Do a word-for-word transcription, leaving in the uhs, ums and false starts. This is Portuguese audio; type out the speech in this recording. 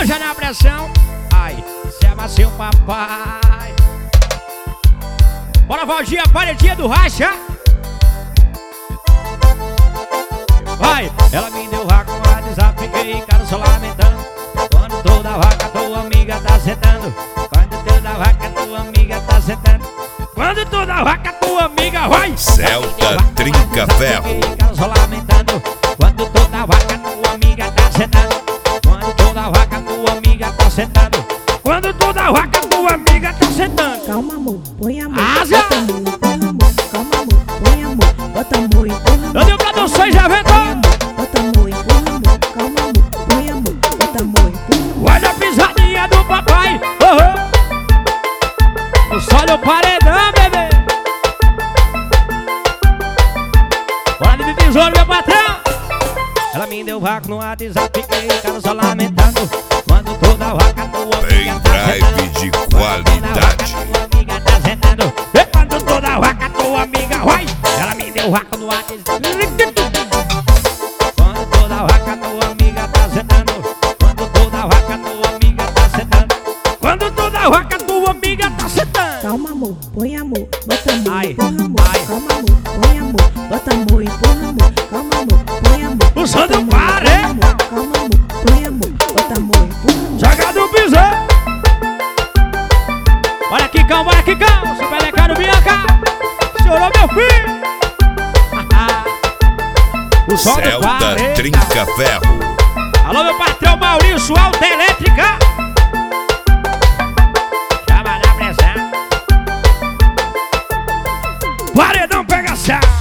Raja na pressão. Ai, chama seu papai. Bora, Valdinha, paredinha do Racha. Vai, ela me deu vaca no WhatsApp, fiquei em casa só lamentando. Quando toda vaca tua amiga tá sentando. Quando toda vaca tua amiga tá sentando. Quando toda vaca tua amiga vai. Celta Trinca Ferro. Fiquei em casa só lamentando. Quando toda vaca tua amiga tá sentando. Quando toda vaca tua amiga tá sentando. Quando toda vaca tua amiga tá sentando. Calma, amor, põe amor. Asa! Bota amor, põe amor. Calma, amor, põe amor. Bota amor, empurra amor. Eu dei produções, já vem, Bota amor, empurra amor. Calma, amor, põe amor. Bota amor, empurra amor. vai na pisadinha do papai. Uhum. O sol do paredão, bebê. Bora de besouro, meu patrão. Ela me deu vácuo no WhatsApp, fiquei em casa só lamentando. Quando toda vaca tua amiga tá Pendrive sentando. de Quando qualidade. toda vaca tua amiga tá sentando. E quando toda vaca tua amiga vai. Ela me deu vácuo no WhatsApp. Quando toda vaca tua amiga tá sentando. Quando toda vaca tua amiga tá sentando. Quando toda vaca tua amiga tá sentando. Calma, amor, põe amor. Bota amor, Ai, empurra amor. ai. Calma, amor, põe amor. Bota amor, empurra amor. Calma, amor, põe amor. O som Bota do amor, pare. põe amor. Calma, amor, põe amor. Bota amor, empurra amor. Joga do pisão. Bora, Kikão, bora, Kikão. Super Lecaro, Bianca. Chorou, meu filho. O som do Celta pare. Trinca Ferro. Alô, meu patrão Maurício, Alta Elétrica. Chama na pressão. Paredão pega a